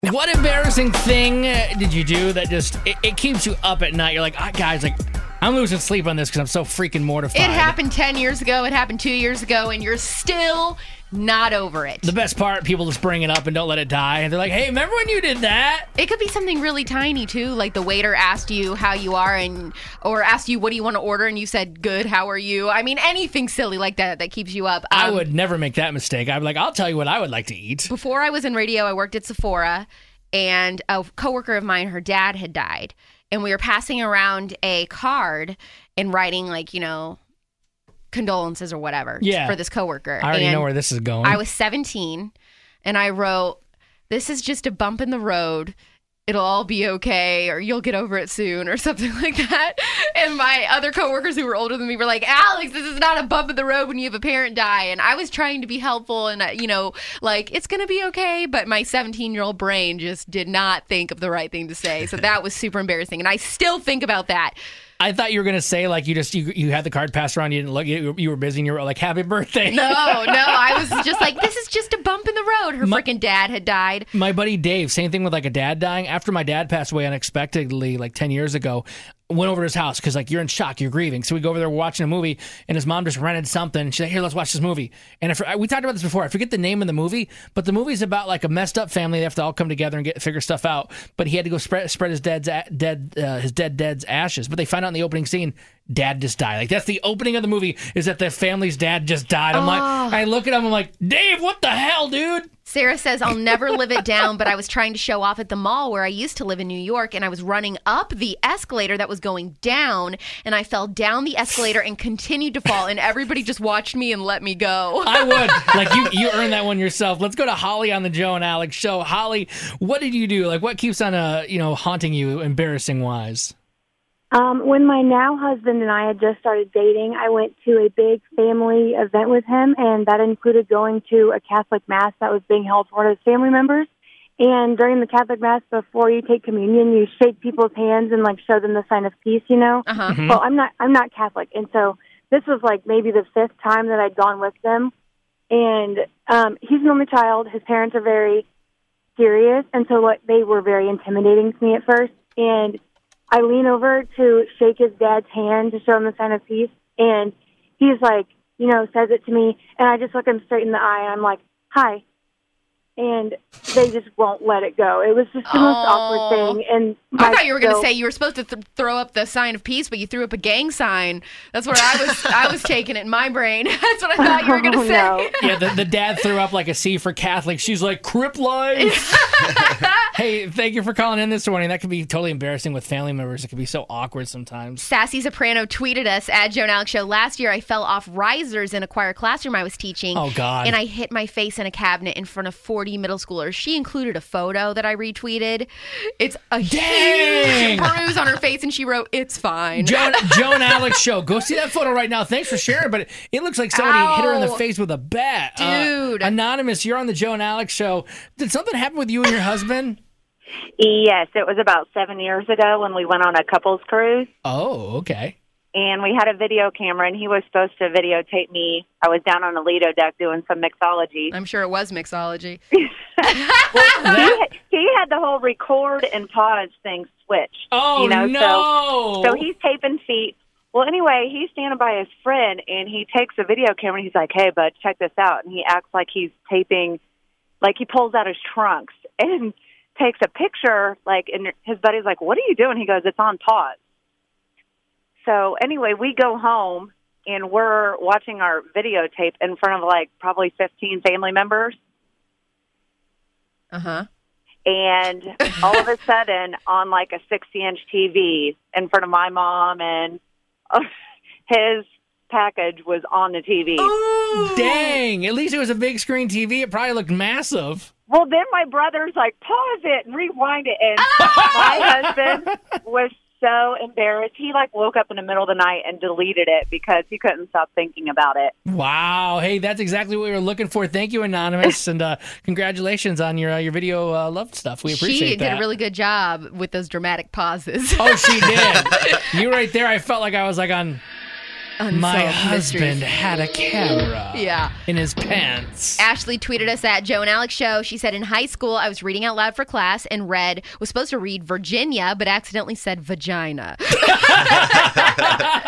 What embarrassing thing did you do that just it keeps you up at night? You're like, guys, like I'm losing sleep on this because I'm so freaking mortified. It happened 10 years ago. It happened 2 years ago, and you're still not over it. The best part, people just bring it up and don't let it die. And they're like, hey, remember when you did that? It could be something really tiny, too. Like the waiter asked you how you are or asked you, what do you want to order? And you said, good, how are you? I mean, anything silly like that keeps you up. I would never make that mistake. I'd be like, I'll tell you what I would like to eat. Before I was in radio, I worked at Sephora, and a coworker of mine, her dad had died. And we were passing around a card and writing, like, condolences or whatever for this coworker. I already know where this is going. I was 17, and I wrote, this is just a bump in the road. It'll all be okay, or you'll get over it soon, or something like that. And my other coworkers who were older than me were like, Alex, this is not a bump in the road when you have a parent die. And I was trying to be helpful and, it's going to be okay. But my 17-year-old brain just did not think of the right thing to say. So that was super embarrassing. And I still think about that. I thought you were going to say, like, you had the card passed around, you didn't look, you were busy, and you were like, happy birthday. No, I was just like, this is just a bump in the road. Her freaking dad had died. My buddy Dave, same thing with, like, a dad dying. After my dad passed away unexpectedly, like, 10 years ago, went over to his house because, like, you're in shock, you're grieving. So we go over there, we're watching a movie, and his mom just rented something. And she's like, here, let's watch this movie. And we talked about this before. I forget the name of the movie, but the movie's about, like, a messed up family. They have to all come together and figure stuff out. But he had to go spread his dead dad's ashes. But they find out in the opening scene, dad just died. Like, that's the opening of the movie, is that the family's dad just died. I'm like, I look at him, I'm like, Dave, what the hell, dude? Sarah says, I'll never live it down, but I was trying to show off at the mall where I used to live in New York, and I was running up the escalator that was going down, and I fell down the escalator and continued to fall, and everybody just watched me and let me go. I would. Like, you earned that one yourself. Let's go to Holly on the Joe and Alex show. Holly, what did you do? Like, what keeps on, haunting you embarrassing-wise? When my now husband and I had just started dating, I went to a big family event with him, and that included going to a Catholic Mass that was being held for one of his family members. And during the Catholic Mass, before you take communion, you shake people's hands and, like, show them the sign of peace, Uh-huh. Mm-hmm. Well, I'm not Catholic, and so this was, like, maybe the fifth time that I'd gone with them. And he's an only child. His parents are very serious, and so they were very intimidating to me at first. And I lean over to shake his dad's hand to show him the sign of peace, and he's like, says it to me, and I just look him straight in the eye, and I'm like, hi. And they just won't let it go. It was just the most awkward thing. And I thought you were going to say you were supposed to throw up the sign of peace, but you threw up a gang sign. That's where I was taking it in my brain. That's what I thought you were going to say. No. Yeah, the dad threw up like a C for Catholic. She's like, Crip life. Hey, thank you for calling in this morning. That could be totally embarrassing with family members. It could be so awkward sometimes. Sassy Soprano tweeted us at Joe and Alex Show. Last year, I fell off risers in a choir classroom I was teaching. Oh, God. And I hit my face in a cabinet in front of 40 middle schoolers. She included a photo that I retweeted. It's a huge bruise on her face, and she wrote, it's fine. Joe and Alex Show. Go see that photo right now. Thanks for sharing, but it looks like somebody hit her in the face with a bat. Dude. Anonymous, you're on the Joe and Alex Show. Did something happen with you and your husband? Yes, it was about 7 years ago when we went on a couples cruise. Oh, okay. And we had a video camera, and he was supposed to videotape me. I was down on the Lido deck doing some mixology. I'm sure it was mixology. He had the whole record and pause thing switched. Oh, no. So he's taping feet. Well, anyway, he's standing by his friend, and he takes a video camera, and he's like, hey, bud, check this out. And he acts like he's taping, like he pulls out his trunks and takes a picture, like, and his buddy's like, what are you doing? He goes, it's on pause. So anyway, we go home, and we're watching our videotape in front of, like, probably 15 family members. Uh-huh. And all of a sudden, on, like, a 60-inch TV in front of my mom, and his package was on the TV. Ooh. Dang. At least it was a big screen TV. It probably looked massive. Well, then my brother's like, pause it and rewind it. And my husband was so embarrassed. He, like, woke up in the middle of the night and deleted it because he couldn't stop thinking about it. Wow. Hey, that's exactly what we were looking for. Thank you, Anonymous, and congratulations on your video love stuff. We appreciate that. She did a really good job with those dramatic pauses. Oh, she did. You right there, I felt like I was like on My Unsolved husband mysteries. had a camera Yeah. in his pants. Ashley tweeted us at Joe and Alex Show. She said, in high school, I was reading out loud for class and was supposed to read Virginia, but accidentally said vagina.